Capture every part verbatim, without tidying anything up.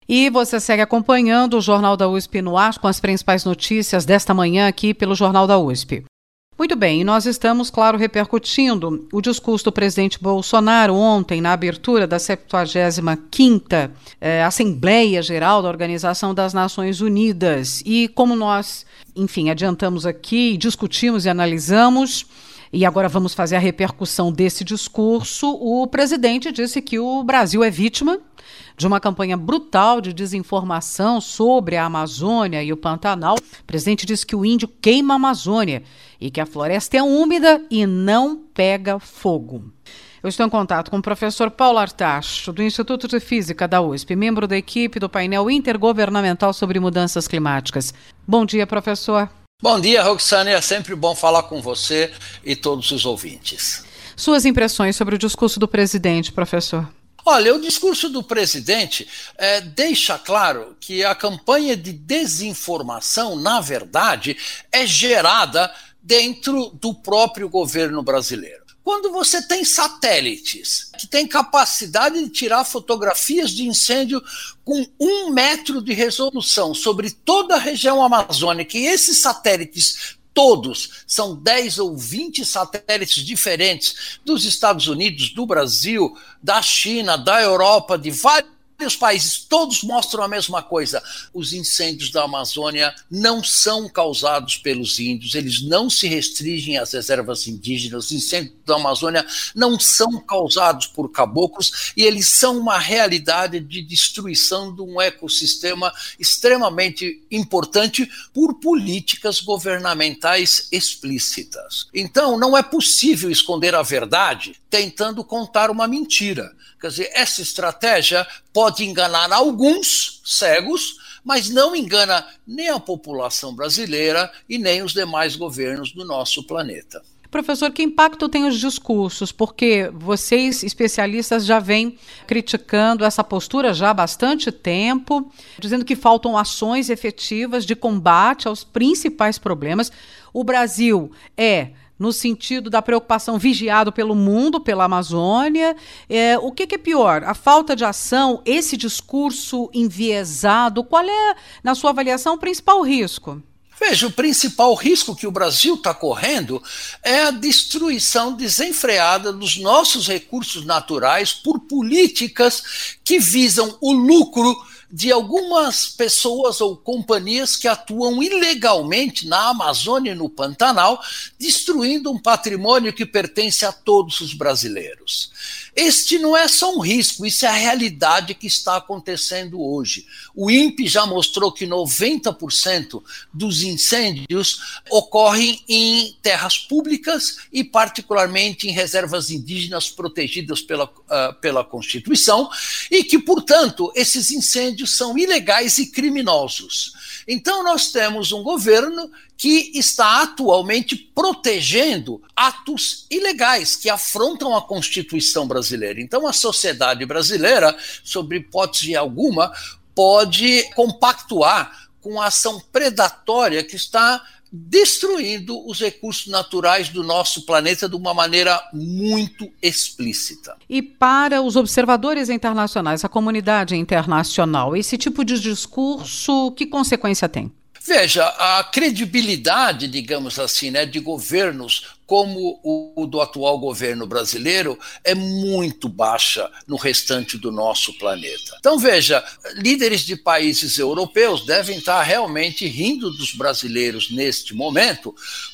E você segue acompanhando o Jornal da U S P no ar com as principais notícias desta manhã aqui pelo Jornal da U S P. Muito bem, e nós estamos, claro, repercutindo o discurso do presidente Bolsonaro ontem na abertura da septuagésima quinta eh, Assembleia Geral da Organização das Nações Unidas. E como nós, enfim, adiantamos aqui, discutimos e analisamos, e agora vamos fazer a repercussão desse discurso, o presidente disse que o Brasil é vítima de uma campanha brutal de desinformação sobre a Amazônia e o Pantanal. O presidente disse que o índio queima a Amazônia e que a floresta é úmida e não pega fogo. Eu estou em contato com o professor Paulo Artacho, do Instituto de Física da U S P, membro da equipe do painel intergovernamental sobre mudanças climáticas. Bom dia, professor. Bom dia, Roxane. É sempre bom falar com você e todos os ouvintes. Suas impressões sobre o discurso do presidente, professor? Olha, o discurso do presidente é, deixa claro que a campanha de desinformação, na verdade, é gerada dentro do próprio governo brasileiro. Quando você tem satélites que têm capacidade de tirar fotografias de incêndio com um metro de resolução sobre toda a região amazônica, e esses satélites todos são dez ou vinte satélites diferentes dos Estados Unidos, do Brasil, da China, da Europa, de vários países, todos mostram a mesma coisa. Os incêndios da Amazônia não são causados pelos índios, eles não se restringem às reservas indígenas, os incêndios da Amazônia não são causados por caboclos e eles são uma realidade de destruição de um ecossistema extremamente importante por políticas governamentais explícitas. Então, não é possível esconder a verdade tentando contar uma mentira. Quer dizer, essa estratégia pode enganar alguns cegos, mas não engana nem a população brasileira e nem os demais governos do nosso planeta. Professor, que impacto tem os discursos? Porque vocês, especialistas, já vêm criticando essa postura já há bastante tempo, dizendo que faltam ações efetivas de combate aos principais problemas. O Brasil é, no sentido da preocupação, vigiado pelo mundo, pela Amazônia. É, o que, que é pior? A falta de ação, esse discurso enviesado? Qual é, na sua avaliação, o principal risco? Veja, o principal risco que o Brasil está correndo é a destruição desenfreada dos nossos recursos naturais por políticas que visam o lucro de algumas pessoas ou companhias que atuam ilegalmente na Amazônia e no Pantanal, destruindo um patrimônio que pertence a todos os brasileiros. Este não é só um risco, isso é a realidade que está acontecendo hoje. O INPE já mostrou que noventa por cento dos incêndios ocorrem em terras públicas e particularmente em reservas indígenas protegidas pela, uh, pela Constituição e que, portanto, esses incêndios são ilegais e criminosos. Então nós temos um governo que está atualmente protegendo atos ilegais que afrontam a Constituição brasileira. Então a sociedade brasileira, sob hipótese alguma, pode compactuar com a ação predatória que está destruindo os recursos naturais do nosso planeta de uma maneira muito explícita. E para os observadores internacionais, a comunidade internacional, esse tipo de discurso, que consequência tem? Veja, a credibilidade, digamos assim, né, de governos como o do atual governo brasileiro é muito baixa no restante do nosso planeta. Então, veja, líderes de países europeus devem estar realmente rindo dos brasileiros neste momento,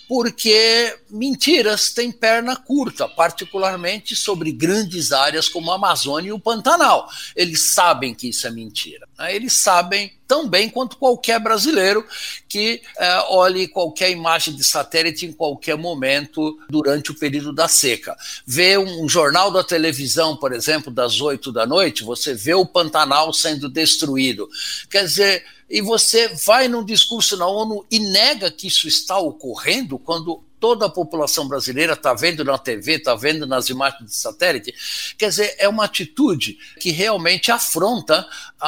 porque mentiras têm perna curta, particularmente sobre grandes áreas como a Amazônia e o Pantanal. Eles sabem que isso é mentira. Né? Eles sabem tão bem quanto qualquer brasileiro que é, olhe qualquer imagem de satélite em qualquer momento durante o período da seca. Vê um jornal da televisão, por exemplo, das oito da noite, você vê o Pantanal sendo destruído. Quer dizer, e você vai num discurso na ONU e nega que isso está ocorrendo, quando toda a população brasileira está vendo na T V, está vendo nas imagens de satélite. Quer dizer, é uma atitude que realmente afronta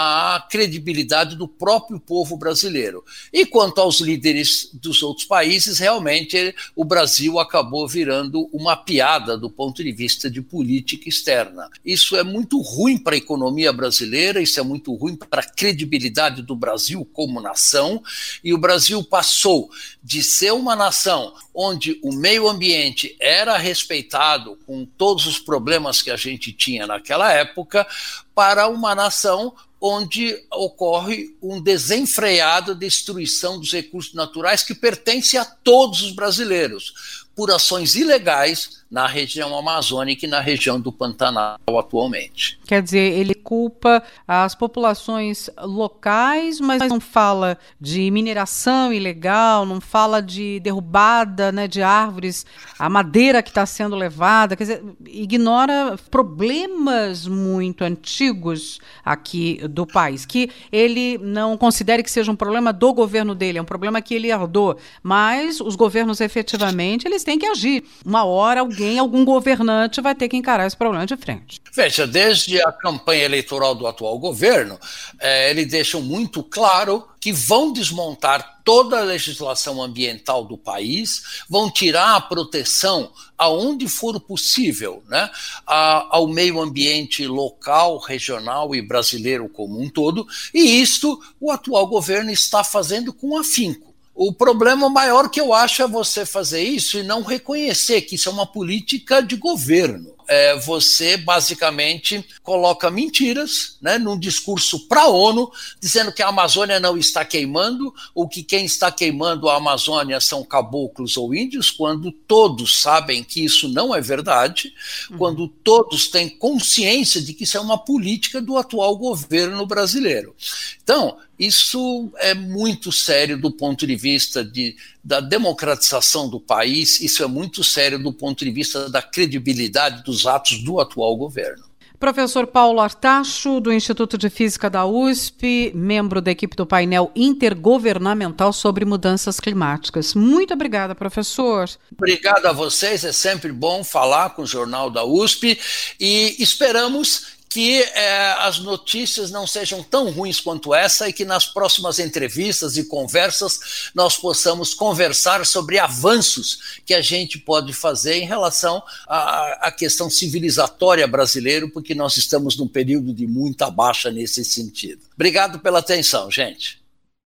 a credibilidade do próprio povo brasileiro. E quanto aos líderes dos outros países, realmente o Brasil acabou virando uma piada do ponto de vista de política externa. Isso é muito ruim para a economia brasileira, isso é muito ruim para a credibilidade do Brasil como nação, e o Brasil passou de ser uma nação onde o meio ambiente era respeitado com todos os problemas que a gente tinha naquela época, para uma nação onde ocorre um desenfreada destruição dos recursos naturais que pertence a todos os brasileiros, por ações ilegais na região amazônica e na região do Pantanal atualmente. Quer dizer, ele culpa as populações locais, mas não fala de mineração ilegal, não fala de derrubada, né, de árvores, a madeira que está sendo levada, quer dizer, ignora problemas muito antigos aqui do país, que ele não considere que seja um problema do governo dele, é um problema que ele herdou, mas os governos efetivamente eles têm que agir. Uma hora alguém, algum governante vai ter que encarar esse problema de frente. Veja, desde a campanha eleitoral do atual governo, eh, eles deixam muito claro que vão desmontar toda a legislação ambiental do país, vão tirar a proteção aonde for possível, né, a, ao meio ambiente local, regional e brasileiro como um todo, e isto o atual governo está fazendo com afinco. O problema maior que eu acho é você fazer isso e não reconhecer que isso é uma política de governo. É, você basicamente coloca mentiras, né, num discurso para a ONU, dizendo que a Amazônia não está queimando, ou que quem está queimando a Amazônia são caboclos ou índios, quando todos sabem que isso não é verdade, uhum. quando todos têm consciência de que isso é uma política do atual governo brasileiro. Então, isso é muito sério do ponto de vista de, da democratização do país, isso é muito sério do ponto de vista da credibilidade dos atos do atual governo. Professor Paulo Artacho, do Instituto de Física da U S P, membro da equipe do painel intergovernamental sobre mudanças climáticas. Muito obrigada, professor. Obrigado a vocês, é sempre bom falar com o Jornal da U S P e esperamos que eh, as notícias não sejam tão ruins quanto essa e que nas próximas entrevistas e conversas nós possamos conversar sobre avanços que a gente pode fazer em relação à, à questão civilizatória brasileira, porque nós estamos num período de muita baixa nesse sentido. Obrigado pela atenção, gente.